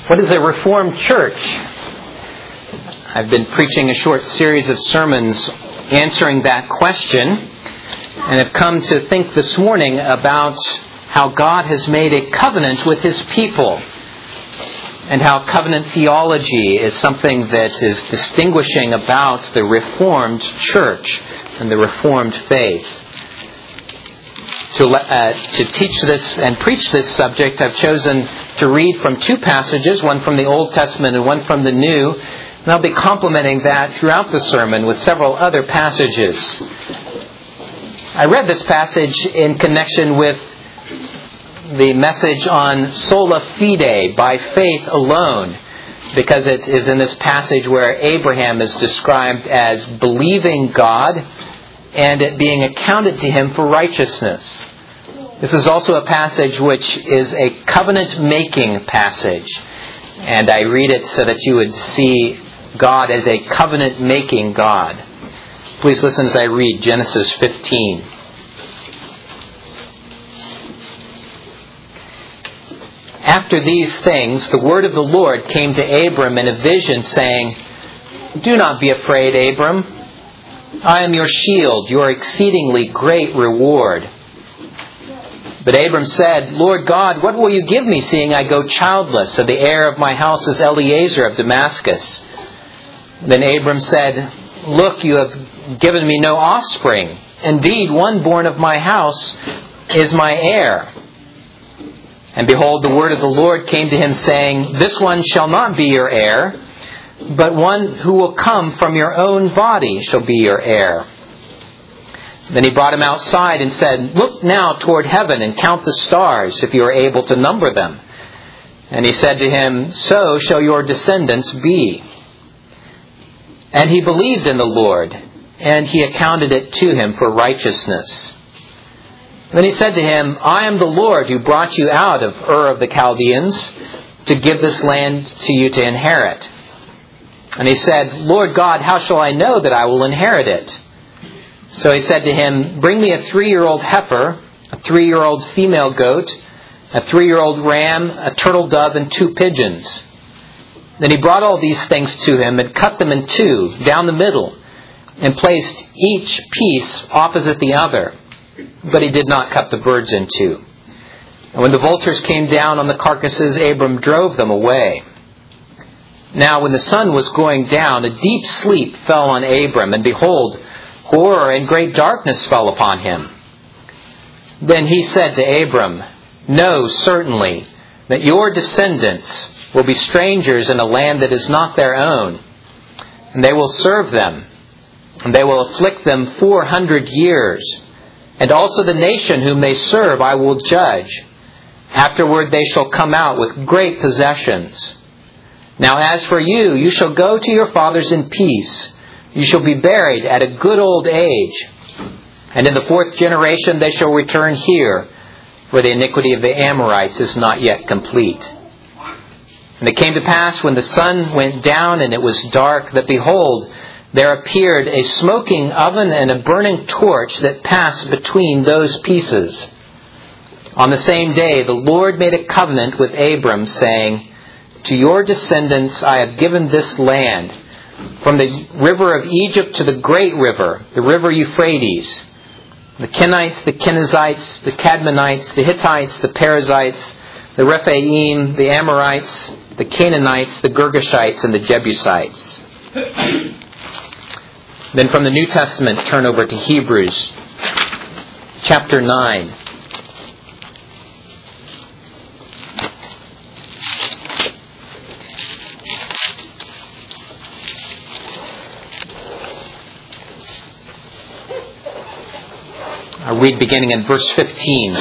What is a Reformed church? I've been preaching a short series of sermons answering that question, and have come to think this morning about how God has made a covenant with His people, and how covenant theology is something that is distinguishing about the Reformed church and the Reformed faith. To teach this and preach this subject, I've chosen to read from two passages, one from the Old Testament and one from the New, and I'll be complementing that throughout the sermon with several other passages. I read this passage in connection with the message on sola fide, by faith alone, because it is in this passage where Abraham is described as believing God and it being accounted to him for righteousness. This is also a passage which is a covenant-making passage. And I read it so that you would see God as a covenant-making God. Please listen as I read Genesis 15. After these things, the word of the Lord came to Abram in a vision, saying, "Do not be afraid, Abram. I am your shield, your exceedingly great reward." But Abram said, "Lord God, what will you give me, seeing I go childless, and the heir of my house is Eliezer of Damascus?" Then Abram said, "Look, you have given me no offspring. Indeed, one born of my house is my heir." And behold, the word of the Lord came to him, saying, "This one shall not be your heir, but one who will come from your own body shall be your heir." Then he brought him outside and said, "Look now toward heaven and count the stars, if you are able to number them." And he said to him, "So shall your descendants be." And he believed in the Lord, and He accounted it to him for righteousness. Then he said to him, "I am the Lord who brought you out of Ur of the Chaldeans to give this land to you to inherit." And he said, "Lord God, how shall I know that I will inherit it?" So he said to him, "Bring me a 3-year-old heifer, a 3-year-old female goat, a 3-year-old ram, a turtle dove, and 2 pigeons." Then he brought all these things to him and cut them in 2 down the middle, and placed each piece opposite the other. But he did not cut the birds in 2. And when the vultures came down on the carcasses, Abram drove them away. Now when the sun was going down, a deep sleep fell on Abram, and behold, horror and great darkness fell upon him. Then he said to Abram, "Know certainly that your descendants will be strangers in a land that is not their own, and they will serve them, and they will afflict them 400 years. And also the nation whom they serve I will judge. Afterward they shall come out with great possessions. Now as for you, you shall go to your fathers in peace. You shall be buried at a good old age. And in the 4th generation they shall return here, for the iniquity of the Amorites is not yet complete." And it came to pass, when the sun went down and it was dark, that behold, there appeared a smoking oven and a burning torch that passed between those pieces. On the same day the Lord made a covenant with Abram, saying, "To your descendants I have given this land, from the river of Egypt to the great river, the river Euphrates, the Kenites, the Kenizzites, the Cadmonites, the Hittites, the Perizzites, the Rephaim, the Amorites, the Canaanites, the Girgashites, and the Jebusites." Then from the New Testament, turn over to Hebrews chapter 9. I'll read beginning in verse 15.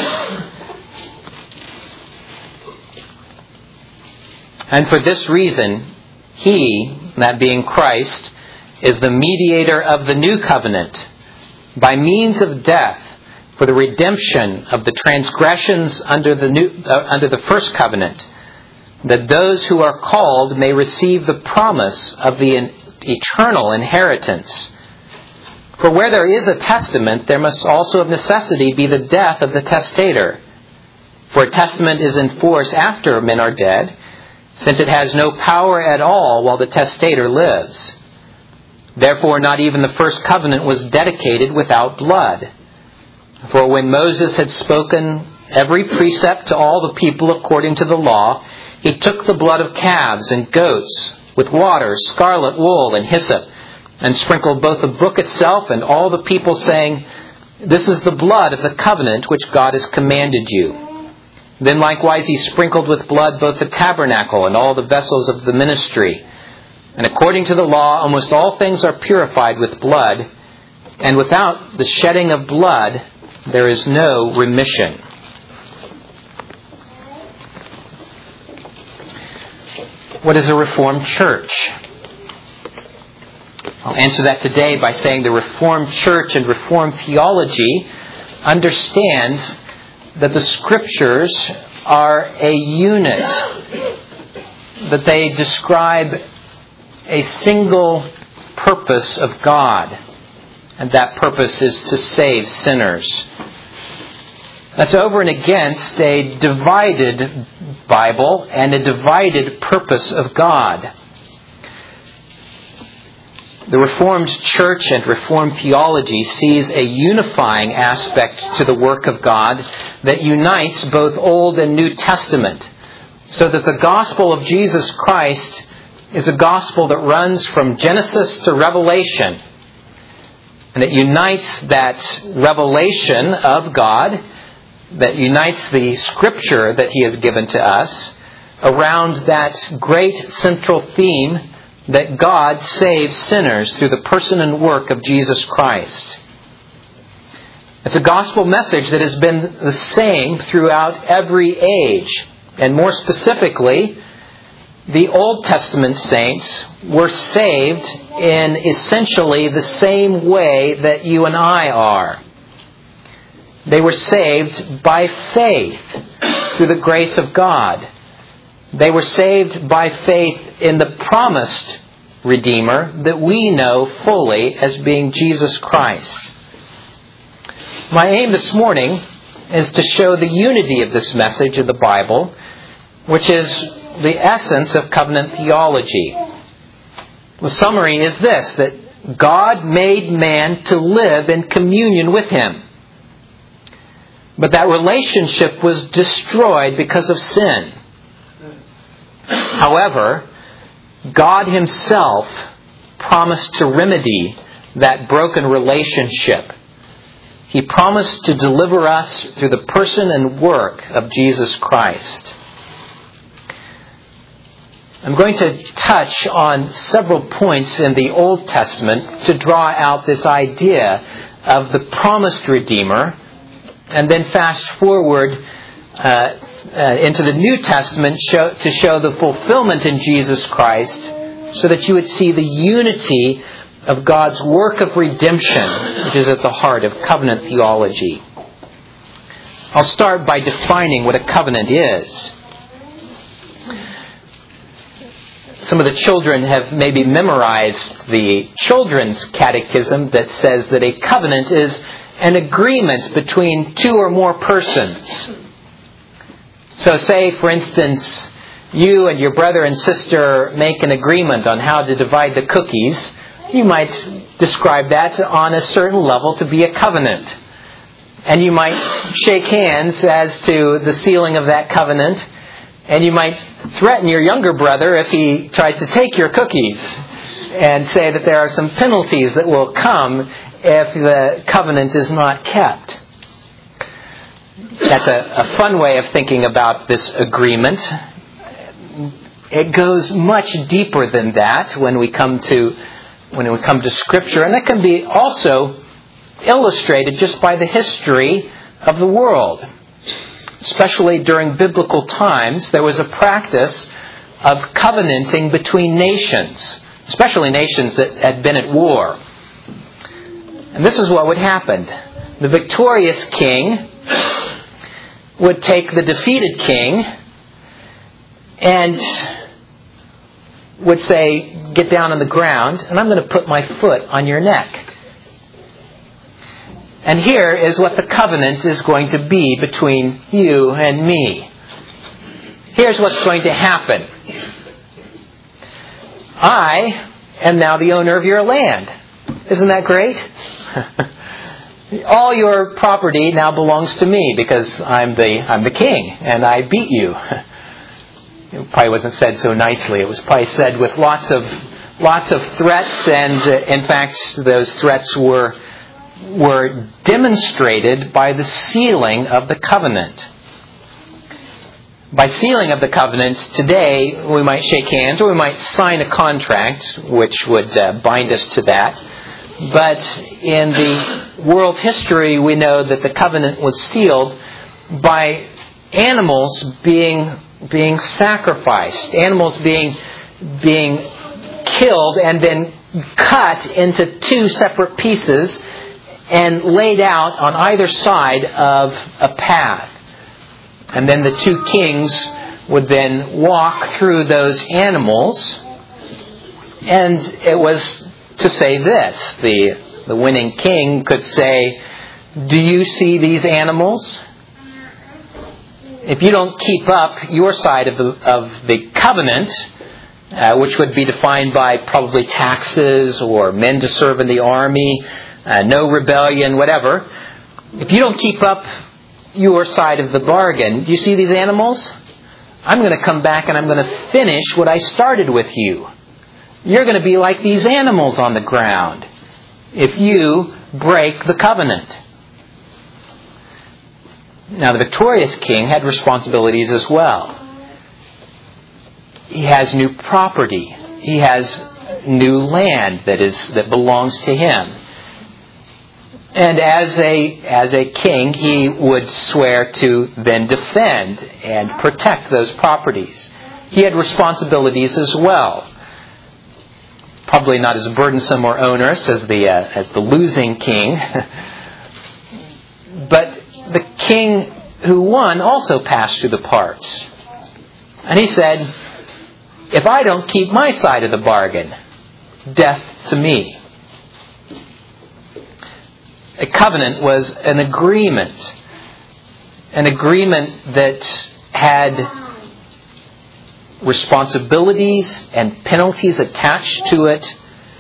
"And for this reason, He, that being Christ, is the mediator of the new covenant, by means of death, for the redemption of the transgressions under the first covenant, that those who are called may receive the promise of the eternal inheritance. For where there is a testament, there must also of necessity be the death of the testator. For a testament is in force after men are dead, since it has no power at all while the testator lives. Therefore, not even the first covenant was dedicated without blood. For when Moses had spoken every precept to all the people according to the law, he took the blood of calves and goats with water, scarlet wool, and hyssop, and sprinkled both the book itself and all the people, saying, "This is the blood of the covenant which God has commanded you." Then likewise he sprinkled with blood both the tabernacle and all the vessels of the ministry. And according to the law, almost all things are purified with blood, and without the shedding of blood, there is no remission. What is a Reformed church? I'll answer that today by saying the Reformed church and Reformed theology understands that the Scriptures are a unit, that they describe a single purpose of God, and that purpose is to save sinners. That's over and against a divided Bible and a divided purpose of God. The Reformed Church and Reformed theology sees a unifying aspect to the work of God that unites both Old and New Testament, so that the gospel of Jesus Christ is a gospel that runs from Genesis to Revelation, and it unites that revelation of God, that unites the Scripture that He has given to us around that great central theme that God saves sinners through the person and work of Jesus Christ. It's a gospel message that has been the same throughout every age. And more specifically, the Old Testament saints were saved in essentially the same way that you and I are. They were saved by faith through the grace of God. They were saved by faith in the promised Redeemer that we know fully as being Jesus Christ. My aim this morning is to show the unity of this message in the Bible, which is the essence of covenant theology. The summary is this, that God made man to live in communion with Him. But that relationship was destroyed because of sin. However, God Himself promised to remedy that broken relationship. He promised to deliver us through the person and work of Jesus Christ. I'm going to touch on several points in the Old Testament to draw out this idea of the promised Redeemer, and then fast forward into the New Testament to show the fulfillment in Jesus Christ, so that you would see the unity of God's work of redemption, which is at the heart of covenant theology. I'll start by defining what a covenant is. Some of the children have maybe memorized the children's catechism that says that a covenant is an agreement between two or more persons. So say, for instance, you and your brother and sister make an agreement on how to divide the cookies. You might describe that on a certain level to be a covenant. And you might shake hands as to the sealing of that covenant. And you might threaten your younger brother if he tries to take your cookies, and say that there are some penalties that will come if the covenant is not kept. That's a fun way of thinking about this agreement. It goes much deeper than that when we come to Scripture, and that can be also illustrated just by the history of the world. Especially during biblical times, there was a practice of covenanting between nations, especially nations that had been at war. And this is what would happen. The victorious king would take the defeated king and would say, "Get down on the ground, and I'm going to put my foot on your neck." And here is what the covenant is going to be between you and me. Here's what's going to happen. I am now the owner of your land. Isn't that great? All your property now belongs to me because I'm the king and I beat you. It probably wasn't said so nicely. It was probably said with lots of threats, and in fact, those threats were demonstrated by the sealing of the covenant. By sealing of the covenant, today we might shake hands or we might sign a contract which would bind us to that. But in the world history, we know that the covenant was sealed by animals being sacrificed, animals being killed and then cut into two separate pieces and laid out on either side of a path. And then the two kings would then walk through those animals, and it was to say this. The winning king could say, "Do you see these animals? If you don't keep up your side of the covenant, which would be defined by probably taxes or men to serve in the army, no rebellion, whatever. If you don't keep up your side of the bargain, do you see these animals? I'm going to come back and I'm going to finish what I started with you. You're going to be like these animals on the ground if you break the covenant." Now, the victorious king had responsibilities as well. He has new property. He has new land that belongs to him. And as a king, he would swear to then defend and protect those properties. He had responsibilities as well. Probably not as burdensome or onerous as the losing king. But the king who won also passed through the parts. And he said, "If I don't keep my side of the bargain, death to me." A covenant was an agreement that had responsibilities and penalties attached to it,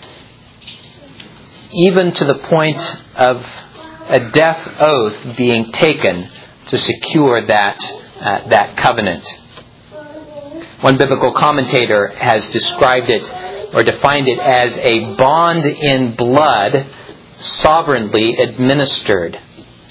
even to the point of a death oath being taken to secure that covenant. One biblical commentator has described it or defined it as a bond in blood sovereignly administered.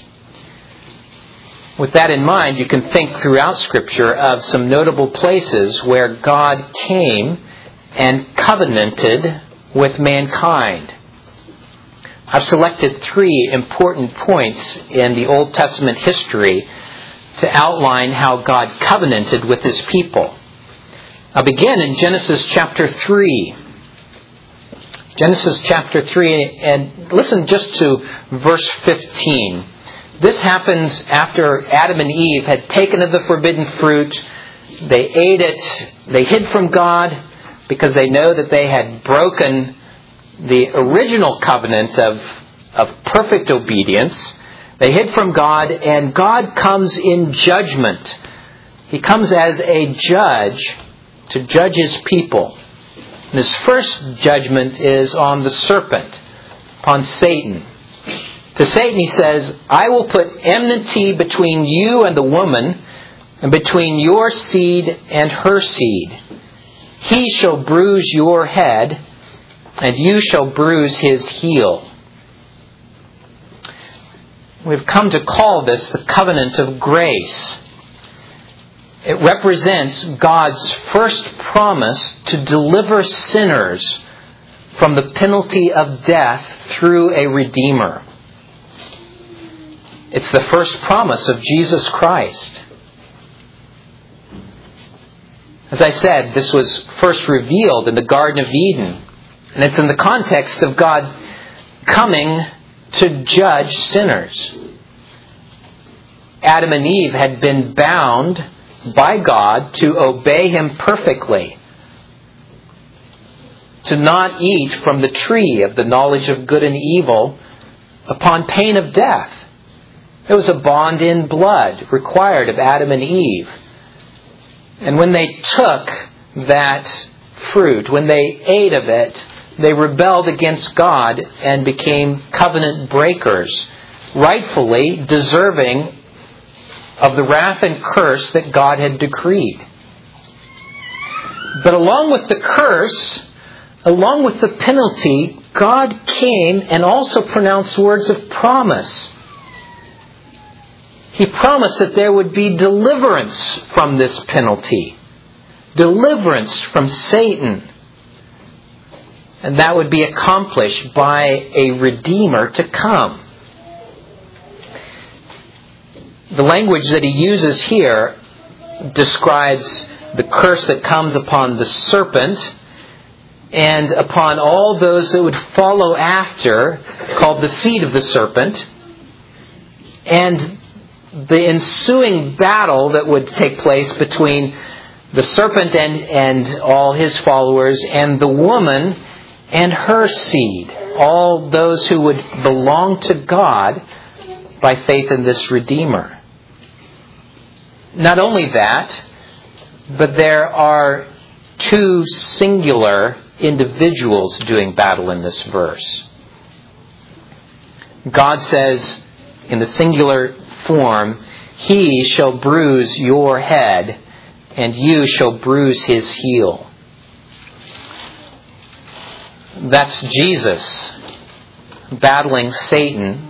With that in mind, you can think throughout Scripture of some notable places where God came and covenanted with mankind. I've selected 3 important points in the Old Testament history to outline how God covenanted with His people. I'll begin in Genesis chapter 3. Genesis chapter 3, and listen just to verse 15. This happens after Adam and Eve had taken of the forbidden fruit. They ate it. They hid from God because they know that they had broken the original covenant of perfect obedience. They hid from God, and God comes in judgment. He comes as a judge to judge His people. And His first judgment is on the serpent, upon Satan. To Satan He says, "I will put enmity between you and the woman, and between your seed and her seed. He shall bruise your head, and you shall bruise his heel." We've come to call this the covenant of grace. It represents God's first promise to deliver sinners from the penalty of death through a Redeemer. It's the first promise of Jesus Christ. As I said, this was first revealed in the Garden of Eden. And it's in the context of God coming to judge sinners. Adam and Eve had been bound by God to obey Him perfectly, to not eat from the tree of the knowledge of good and evil upon pain of death. It was a bond in blood required of Adam and Eve. And when they took that fruit, when they ate of it, they rebelled against God and became covenant breakers, rightfully deserving of the wrath and curse that God had decreed. But along with the curse, along with the penalty, God came and also pronounced words of promise. He promised that there would be deliverance from this penalty, deliverance from Satan. And that would be accomplished by a Redeemer to come. The language that he uses here describes the curse that comes upon the serpent and upon all those that would follow after, called the seed of the serpent, and the ensuing battle that would take place between the serpent and all his followers, and the woman and her seed, all those who would belong to God by faith in this Redeemer. Not only that, but there are two singular individuals doing battle in this verse. God says in the singular form, "He shall bruise your head, and you shall bruise his heel." That's Jesus battling Satan,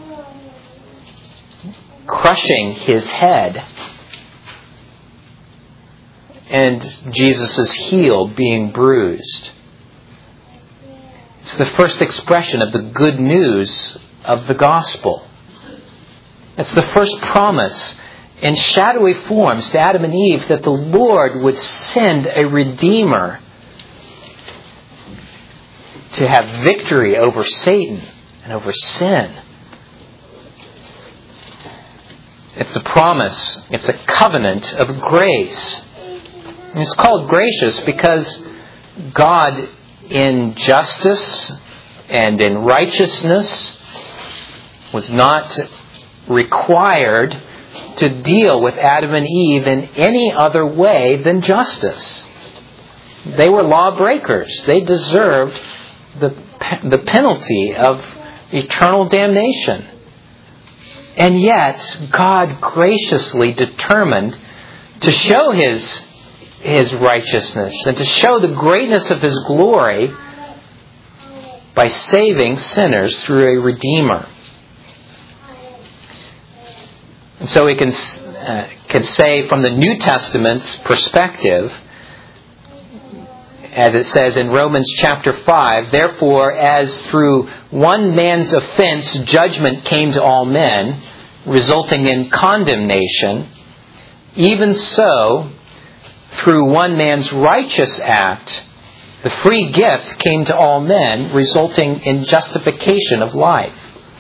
crushing his head, and Jesus' heel being bruised. It's the first expression of the good news of the gospel. It's the first promise in shadowy forms to Adam and Eve that the Lord would send a Redeemer to have victory over Satan and over sin. It's a promise. It's a covenant of grace. And it's called gracious because God, in justice and in righteousness, was not required to deal with Adam and Eve in any other way than justice. They were lawbreakers. They deserved the penalty of eternal damnation. And yet, God graciously determined to show His righteousness and to show the greatness of His glory by saving sinners through a Redeemer. And so we can say from the New Testament's perspective, as it says in Romans chapter 5, "Therefore, as through one man's offense judgment came to all men, resulting in condemnation, even so, through one man's righteous act, the free gift came to all men, resulting in justification of life."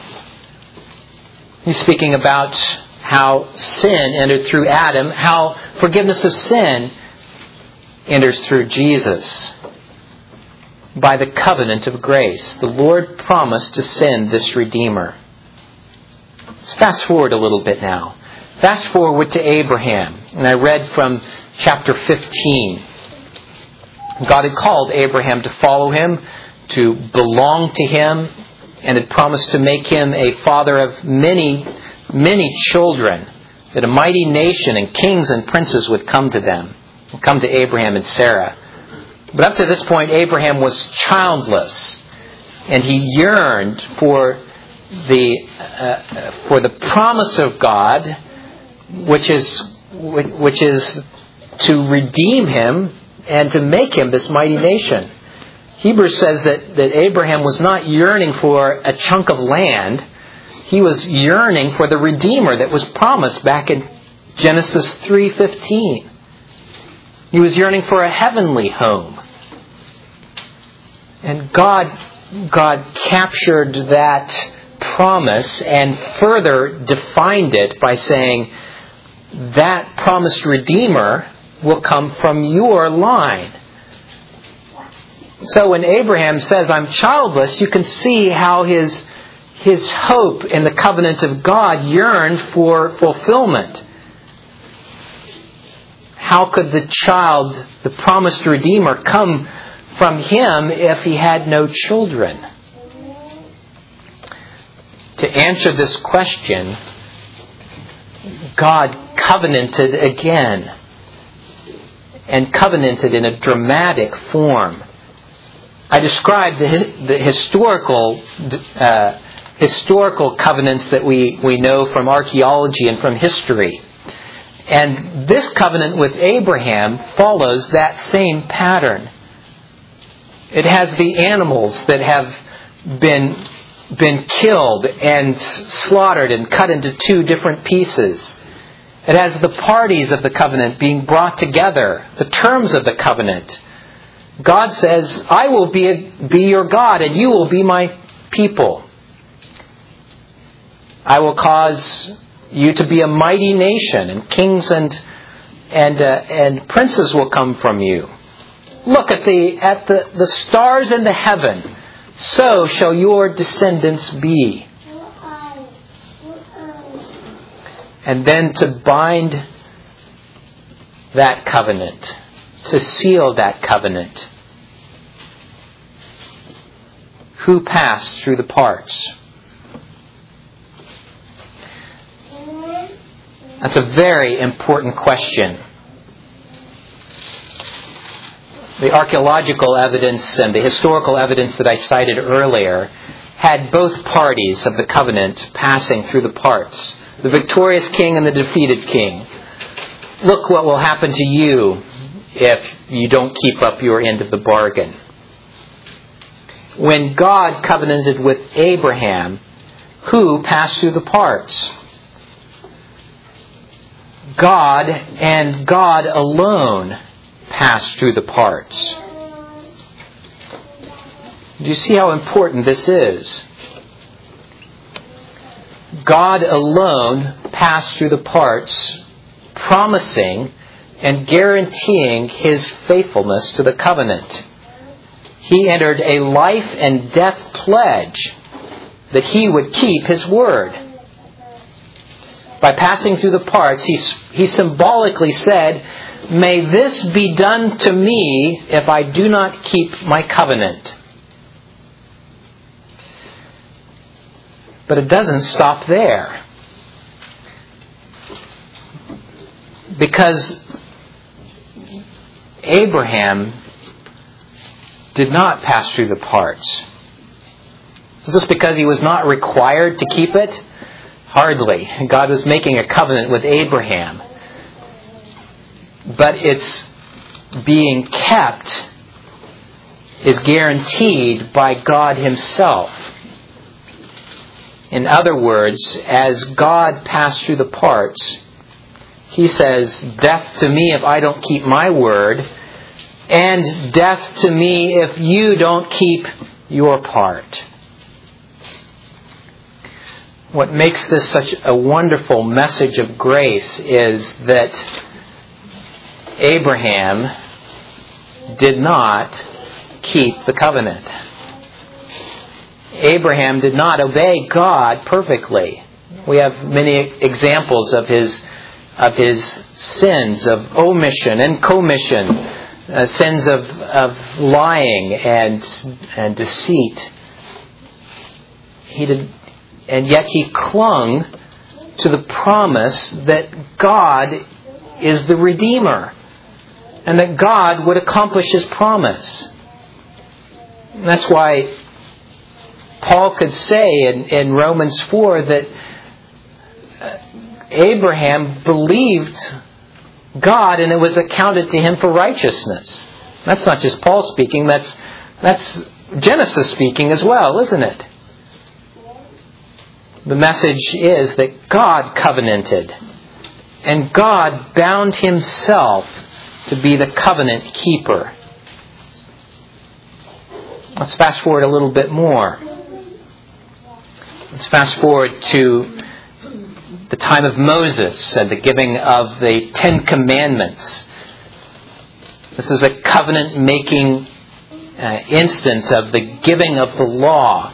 He's speaking about how sin entered through Adam, how forgiveness of sin enters through Jesus. By the covenant of grace, the Lord promised to send this Redeemer. Let's fast forward a little bit now. Fast forward to Abraham. And I read from chapter 15. God had called Abraham to follow Him, to belong to Him, and had promised to make him a father of many, many children, that a mighty nation and kings and princes would come to them, come to Abraham and Sarah. But up to this point, Abraham was childless, and he yearned for the promise of God, which is to redeem him and to make him this mighty nation. Hebrews says that Abraham was not yearning for a chunk of land. He was yearning for the Redeemer that was promised back in Genesis 3:15. He was yearning for a heavenly home. And God captured that promise and further defined it by saying, that promised Redeemer will come from your line. So when Abraham says, "I'm childless," you can see how his hope in the covenant of God yearned for fulfillment. How could the promised Redeemer, come from him if he had no children? To answer this question, God covenanted again, and covenanted in a dramatic form. I described the historical covenants that we know from archaeology and from history. And this covenant with Abraham follows that same pattern. It has the animals that have been killed and slaughtered and cut into two different pieces. It has the parties of the covenant being brought together, the terms of the covenant. God says, I will be your God and you will be my people. I will cause you to be a mighty nation, and kings and princes will come from you. Look at the stars in the heaven. So shall your descendants be. And then to bind that covenant, to seal that covenant. Who passed through the parts? That's a very important question. The archaeological evidence and the historical evidence that I cited earlier had both parties of the covenant passing through the parts. The victorious king and the defeated king. Look what will happen to you if you don't keep up your end of the bargain. When God covenanted with Abraham, who passed through the parts? God and God alone passed through the parts. Do you see how important this is? God alone passed through the parts, promising and guaranteeing His faithfulness to the covenant. He entered a life and death pledge that He would keep His word. By passing through the parts, He symbolically said, may this be done to me if I do not keep my covenant. But it doesn't stop there. Because Abraham did not pass through the parts. Is this because he was not required to keep it? Hardly. God was making a covenant with Abraham. But its being kept is guaranteed by God Himself. In other words, as God passed through the parts, He says, death to me if I don't keep my word, and death to me if you don't keep your part. What makes this such a wonderful message of grace is that Abraham did not keep the covenant. Abraham did not obey God perfectly. We have many examples of his sins of omission and commission, sins of lying and deceit. And yet he clung to the promise that God is the Redeemer and that God would accomplish His promise. And that's why Paul could say in Romans 4 that Abraham believed God and it was accounted to him for righteousness. That's not just Paul speaking, that's Genesis speaking as well, isn't it? The message is that God covenanted and God bound Himself to be the covenant keeper. Let's fast forward a little bit more. Let's fast forward to the time of Moses and the giving of the 10 Commandments. This is a covenant-making instance of the giving of the law.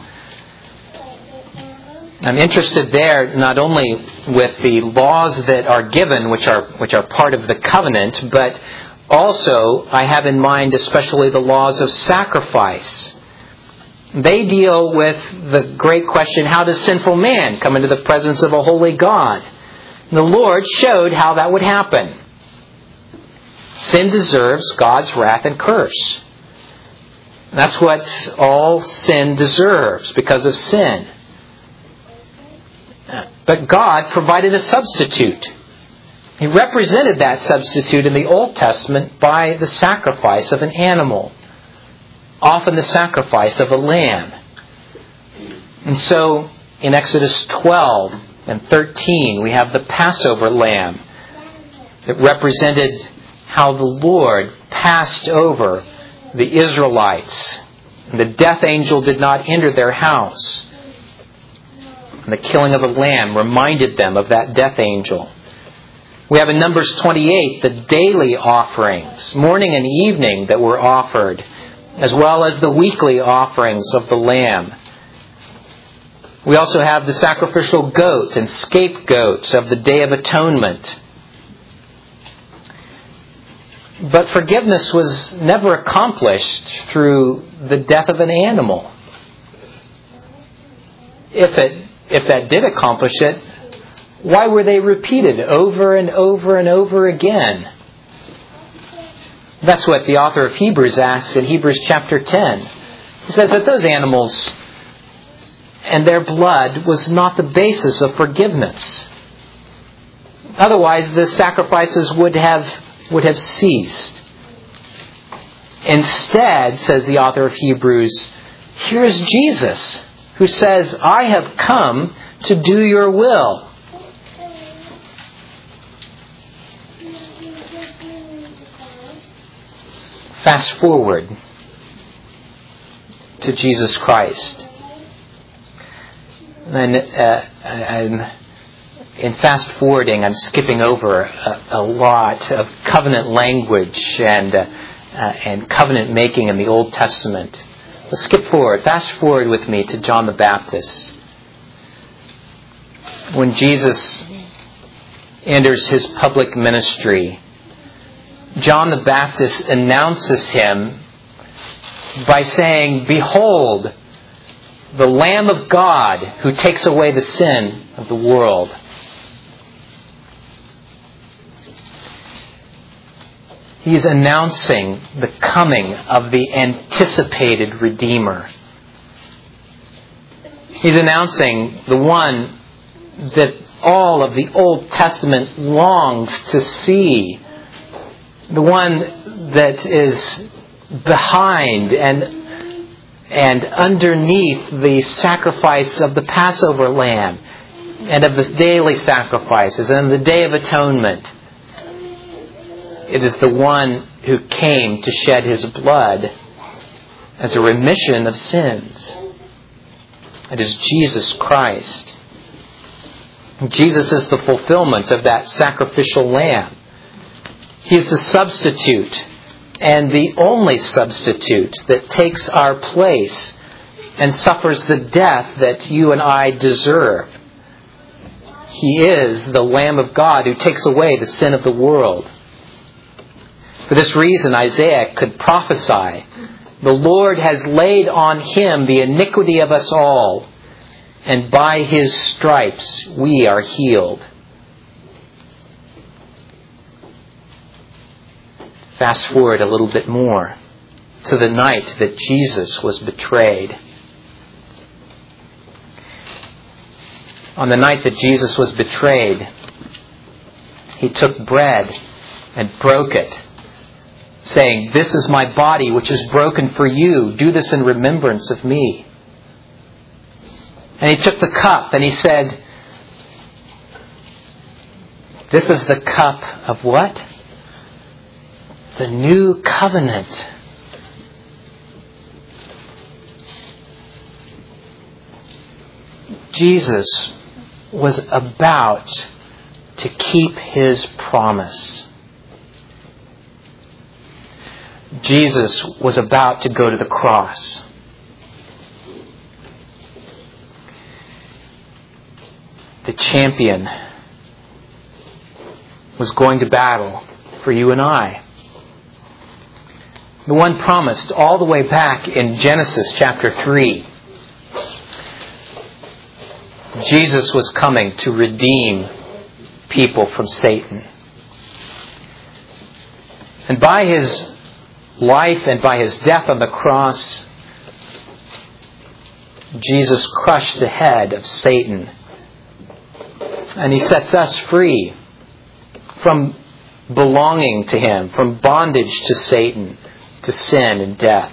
I'm interested there not only with the laws that are given, which are part of the covenant, but Also, I have in mind especially the laws of sacrifice. They deal with the great question, how does sinful man come into the presence of a holy God? And the Lord showed how that would happen. Sin deserves God's wrath and curse. That's what all sin deserves because of sin. But God provided a substitute. He represented that substitute in the Old Testament by the sacrifice of an animal, often the sacrifice of a lamb. And so in Exodus 12 and 13 we have the Passover lamb that represented how the Lord passed over the Israelites. And the death angel did not enter their house. And the killing of a lamb reminded them of that death angel. We have in Numbers 28 the daily offerings, morning and evening, that were offered, as well as the weekly offerings of the lamb. We also have the sacrificial goat and scapegoats of the Day of Atonement. But forgiveness was never accomplished through the death of an animal. If that did accomplish it, why were they repeated over and over and over again? That's what the author of Hebrews asks in Hebrews chapter 10. He says that those animals and their blood was not the basis of forgiveness. Otherwise, the sacrifices would have ceased. Instead, says the author of Hebrews, here is Jesus, who says, I have come to do your will. Fast forward to Jesus Christ. And in fast forwarding, I'm skipping over a lot of covenant language and covenant making in the Old Testament. Let's skip forward. Fast forward with me to John the Baptist. When Jesus enters his public ministry, John the Baptist announces him by saying, behold, the Lamb of God who takes away the sin of the world. He's announcing the coming of the anticipated Redeemer. He's announcing the one that all of the Old Testament longs to see. The one that is behind and underneath the sacrifice of the Passover lamb and of the daily sacrifices and the Day of Atonement. It is the one who came to shed his blood as a remission of sins. It is Jesus Christ. Jesus is the fulfillment of that sacrificial lamb. He's the substitute and the only substitute that takes our place and suffers the death that you and I deserve. He is the Lamb of God who takes away the sin of the world. For this reason, Isaiah could prophesy, the Lord has laid on him the iniquity of us all, and by his stripes we are healed. Fast forward a little bit more to the night that Jesus was betrayed. On the night that Jesus was betrayed, he took bread and broke it, saying, this is my body which is broken for you. Do this in remembrance of me. And he took the cup and he said, this is the cup of what? The new covenant. Jesus was about to keep his promise. Jesus was about to go to the cross. The champion was going to battle for you and I. the one promised all the way back in Genesis chapter 3. Jesus was coming to redeem people from Satan. And by His life and by His death on the cross, Jesus crushed the head of Satan. And He sets us free from belonging to Him, from bondage to Satan, to sin and death.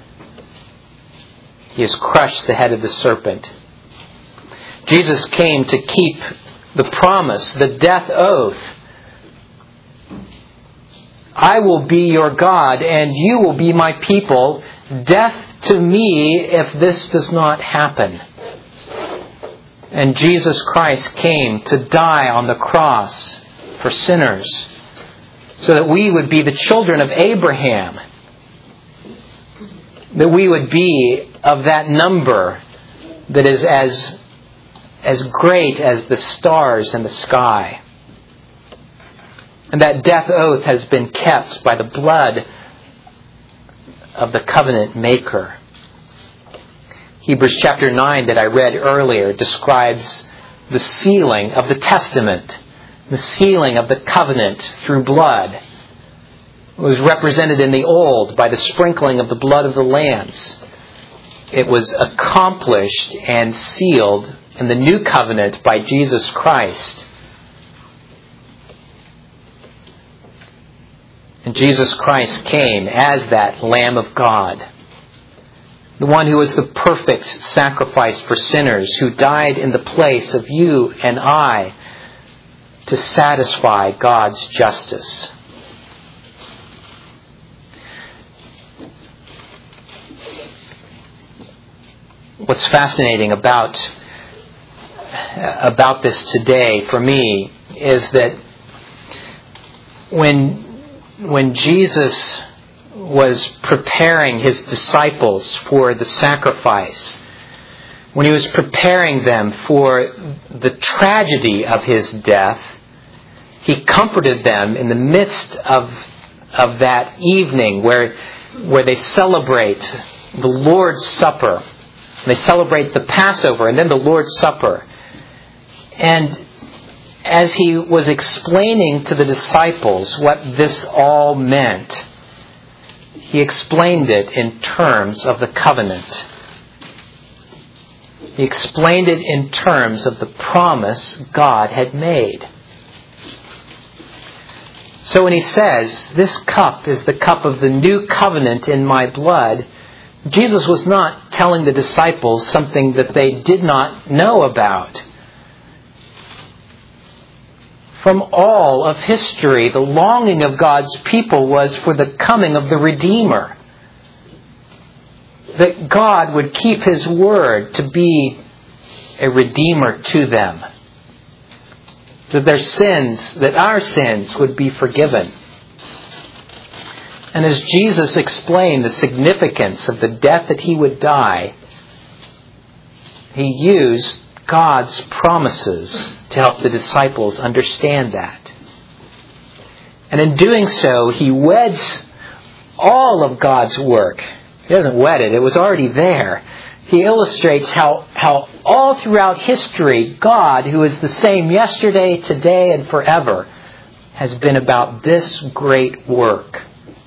He has crushed the head of the serpent. Jesus came to keep the promise, the death oath. I will be your God and you will be my people. Death to me if this does not happen. And Jesus Christ came to die on the cross for sinners so that we would be the children of Abraham. That we would be of that number that is as great as the stars in the sky. And that death oath has been kept by the blood of the covenant maker. Hebrews chapter 9 that I read earlier describes the sealing of the testament, the sealing of the covenant through blood. It was represented in the old by the sprinkling of the blood of the lambs. It was accomplished and sealed in the new covenant by Jesus Christ. And Jesus Christ came as that Lamb of God, the one who was the perfect sacrifice for sinners, who died in the place of you and I to satisfy God's justice. What's fascinating about this today for me is that when Jesus was preparing His disciples for the sacrifice, when He was preparing them for the tragedy of His death, He comforted them in the midst of that evening where they celebrate the Lord's Supper. They celebrate the Passover and then the Lord's Supper. And as He was explaining to the disciples what this all meant, He explained it in terms of the covenant. He explained it in terms of the promise God had made. So when He says, "This cup is the cup of the new covenant in my blood," Jesus was not telling the disciples something that they did not know about. From all of history, the longing of God's people was for the coming of the Redeemer. That God would keep His word to be a Redeemer to them. That our sins would be forgiven. And as Jesus explained the significance of the death that He would die, He used God's promises to help the disciples understand that. And in doing so, He weds all of God's work. He doesn't wed it. It was already there. He illustrates how all throughout history, God, who is the same yesterday, today, and forever, has been about this great work.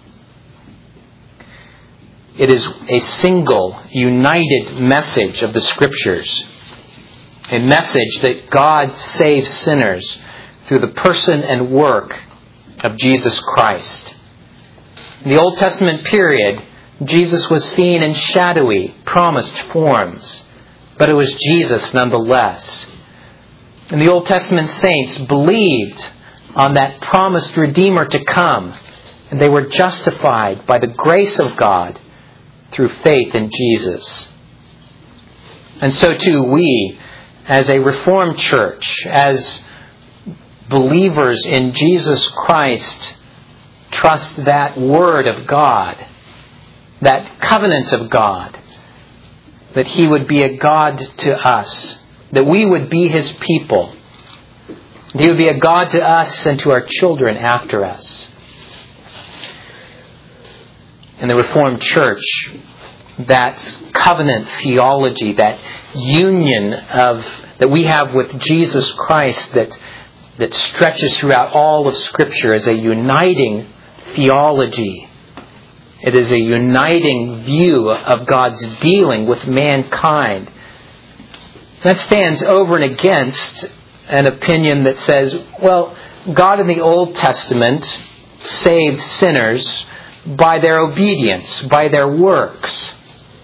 It is a single, united message of the Scriptures. A message that God saves sinners through the person and work of Jesus Christ. In the Old Testament period, Jesus was seen in shadowy, promised forms, but it was Jesus nonetheless. And the Old Testament saints believed on that promised Redeemer to come, and they were justified by the grace of God through faith in Jesus. And so too we, as a Reformed church, as believers in Jesus Christ, trust that Word of God, that covenant of God, that He would be a God to us, that we would be His people, that He would be a God to us and to our children after us. in the Reformed Church, that covenant theology, that union that we have with Jesus Christ that stretches throughout all of Scripture as a uniting theology. It is a uniting view of God's dealing with mankind. That stands over and against an opinion that says, well, God in the Old Testament saved sinners by their obedience, by their works.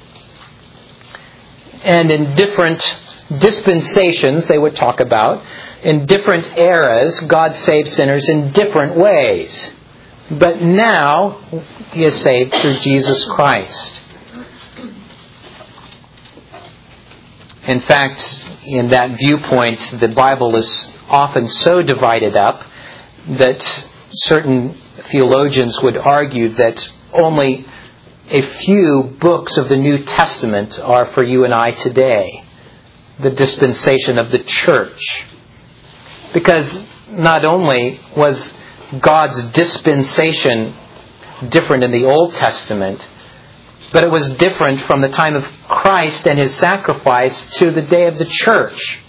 And in different dispensations, they would talk about, in different eras, God saved sinners in different ways. But now, He is saved through Jesus Christ. In fact, in that viewpoint, the Bible is often so divided up that certain theologians would argue that only a few books of the New Testament are for you and I today, the dispensation of the church. Because not only was God's dispensation different in the Old Testament, but it was different from the time of Christ and His sacrifice to the day of the church.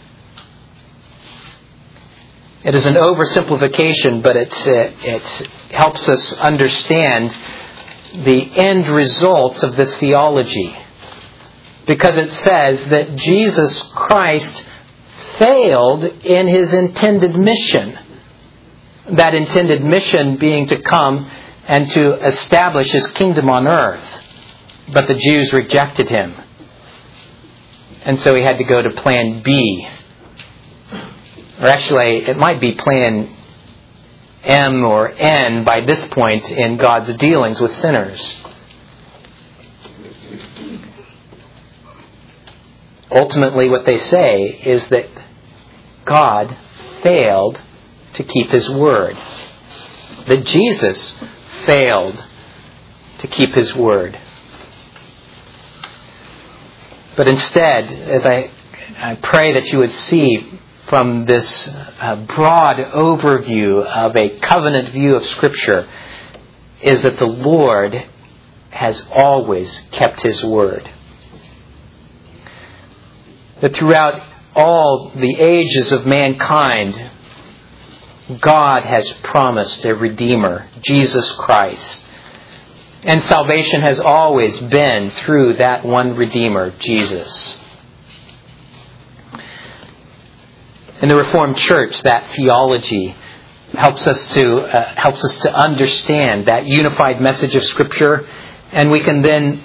It is an oversimplification, but it helps us understand the end results of this theology. Because it says that Jesus Christ failed in His intended mission. That intended mission being to come and to establish His kingdom on earth. But the Jews rejected Him. And so He had to go to plan B. Or actually, it might be plan M or N by this point in God's dealings with sinners. Ultimately, what they say is that God failed to keep His word. That Jesus failed to keep His word. But instead, as I pray that you would see from this broad overview of a covenant view of Scripture, is that the Lord has always kept His word. That throughout all the ages of mankind, God has promised a Redeemer, Jesus Christ. And salvation has always been through that one Redeemer, Jesus. In the Reformed Church, that theology helps us to understand that unified message of Scripture, and we can then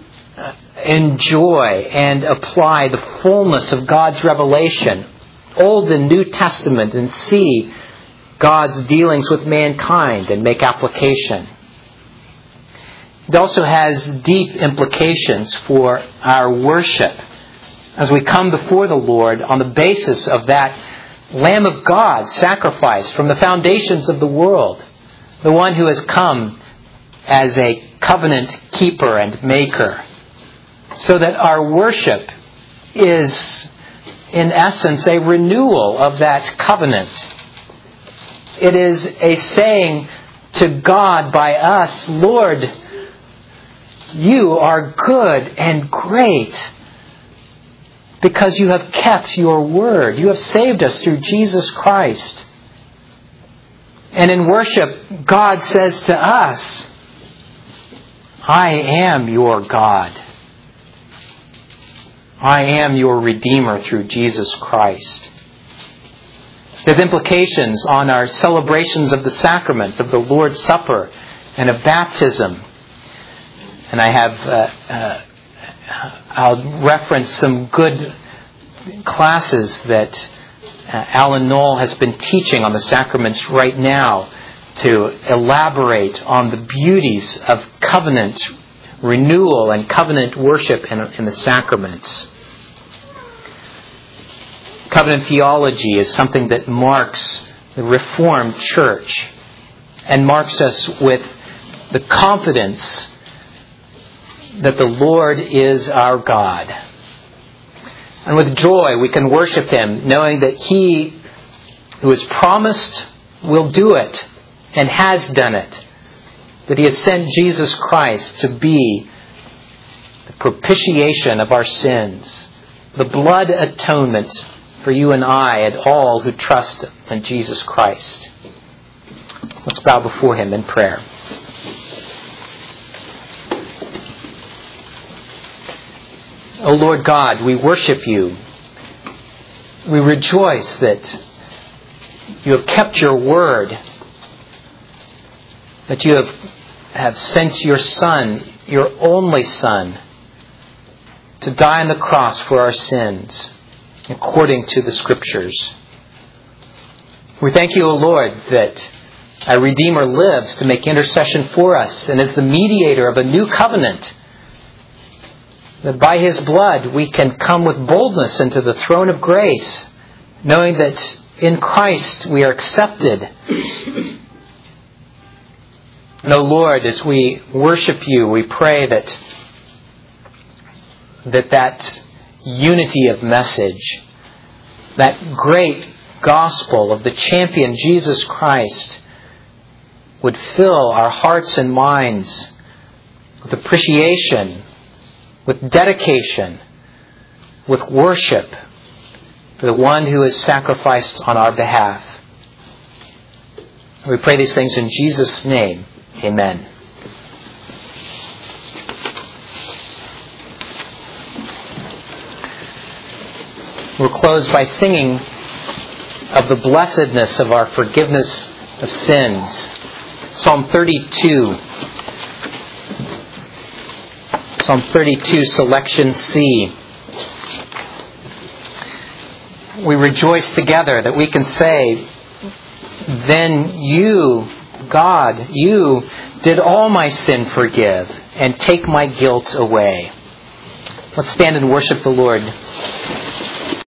enjoy and apply the fullness of God's revelation, Old and New Testament, and see God's dealings with mankind and make application. It also has deep implications for our worship as we come before the Lord on the basis of that Lamb of God sacrificed from the foundations of the world, the one who has come as a covenant keeper and maker, so that our worship is, in essence, a renewal of that covenant. It is a saying to God by us, Lord, You are good and great because You have kept Your word. You have saved us through Jesus Christ. And in worship, God says to us, I am your God. I am your Redeemer through Jesus Christ. There's implications on our celebrations of the sacraments, of the Lord's Supper, and of baptism. And I have, I'll reference some good classes that Alan Knoll has been teaching on the sacraments right now to elaborate on the beauties of covenant renewal and covenant worship in the sacraments. Covenant theology is something that marks the Reformed Church and marks us with the confidence that the Lord is our God. And with joy we can worship Him, knowing that He who has promised will do it and has done it. that He has sent Jesus Christ to be the propitiation of our sins, the blood atonement for you and I and all who trust in Jesus Christ. Let's bow before Him in prayer. O Lord God, we worship You. We rejoice that You have kept Your word, that You have sent Your Son, Your only Son, to die on the cross for our sins, according to the Scriptures. We thank You, O Lord, that our Redeemer lives to make intercession for us and is the mediator of a new covenant, that by His blood we can come with boldness into the throne of grace, knowing that in Christ we are accepted. And, O Lord, as we worship You, we pray that unity of message, that great gospel of the champion Jesus Christ, would fill our hearts and minds with appreciation, with dedication, with worship for the one who has sacrificed on our behalf. We pray these things in Jesus' name. Amen. We'll close by singing of the blessedness of our forgiveness of sins. Psalm 32. Psalm 32, selection C. We rejoice together that we can say, then You, God, You did all my sin forgive and take my guilt away. Let's stand and worship the Lord.